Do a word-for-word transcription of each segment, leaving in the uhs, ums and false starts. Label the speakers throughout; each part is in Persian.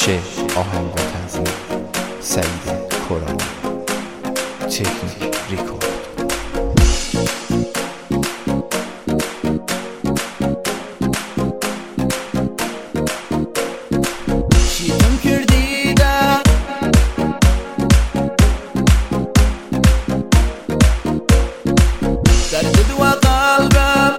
Speaker 1: شعر، آهنگ و تنظیم سعید کرانی. تکنیک ریکورد.
Speaker 2: شیتم کردی ده درد دو قلبم،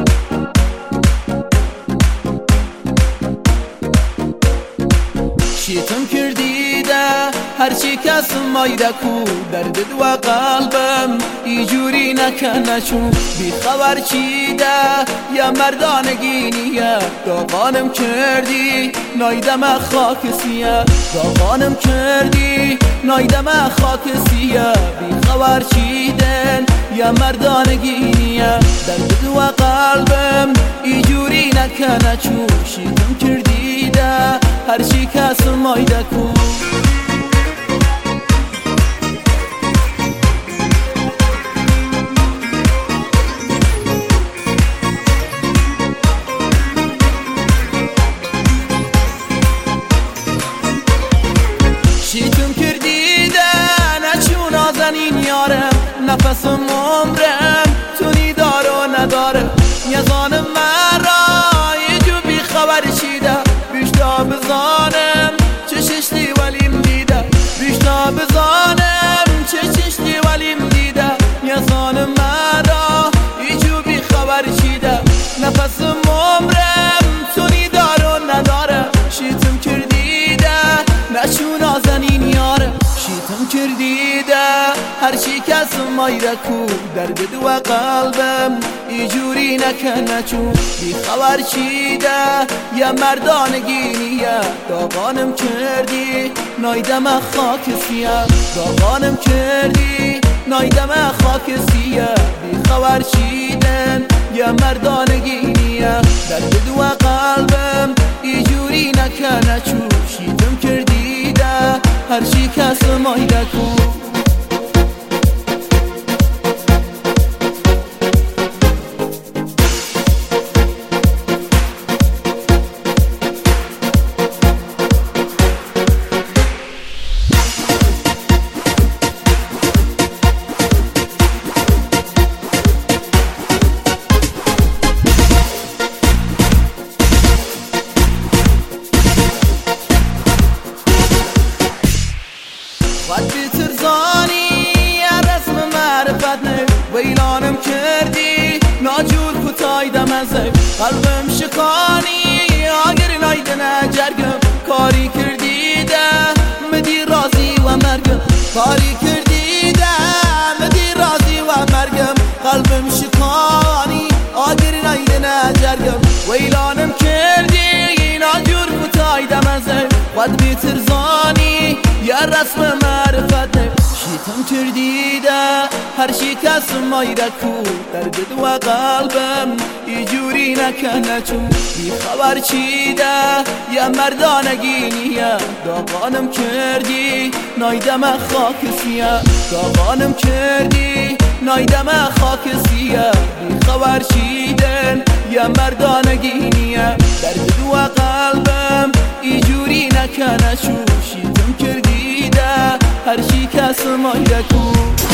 Speaker 2: شیتم کردی ده هرچی کس مایده کو درد دو قلبم ایجوری نکنه چون بی خبر چیده یا مردانگی نیه داغانم کردی نایدم خاک سیه داغانم کردی نایدم خاک سیه بی خبر چیدن یا مردانگی نیه درد دو قلبم ایجوری نکنه چون شیتم کردی ده هرچی کس مایده کو شیتم کردی ده نچون آزنین یارم نفسم عمرم تونی دار و نداره یزانم مرا یه جو بی خبر چیده بیشتا بزانم چه ششتی ولیم دیده بیشتا بزانم چه ششتی ولیم دیده یزانم مرا یه جو بی خبر چیده نفسم عمرم تونی دار و نداره شیتم کردی ده نچون آزنین یاره شیتم کردی ده هرچی کس مایده کو درد دو قلبم ایجوری نکنه چون بی خبر چیده یا مردانگی نیه داغانم کردی نایدم خاک سیه داغانم کردی نایدم خاک سیه بی خبر چیدن یا مردانگی نیه درد دو قلبم ایجوری نکنه چون شیتم کردی ده هرچی کس مایده کو خود بیترزانی یه رسم معرفت نه ویلانم کردی ناجور کتایدم ازه قلبم شکانی آگر نایده نجرگم کاری کردی ده مدی رازی و مرگم کاری کردی ده مدی رازی و مرگم قلبم شکانی آگر نایده نجرگم ویلانم کردی ناجور کتایدم ازه خود بیترزانی یا رسم معرفت نه شیتم کردی ده هرچی کس مایده کو درد دو قلبم ایجوری نکنه چون بی خبر چیده یا مردانگی نیه داغانم کردی نایدم خاک سیه داغانم کردی نایدم خاک سیه بی خبر چیدن یا مردانگی نیه درد دو قلبم ایجوری نکنه چون شیتم کردی ده هرچی کس مایده کو